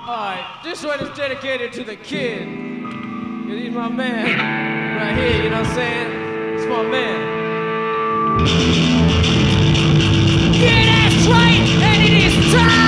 Alright, this one is dedicated to the kid. Cause he's my man right here, you know what I'm saying? It's my man. Yeah, that's right, and it is time!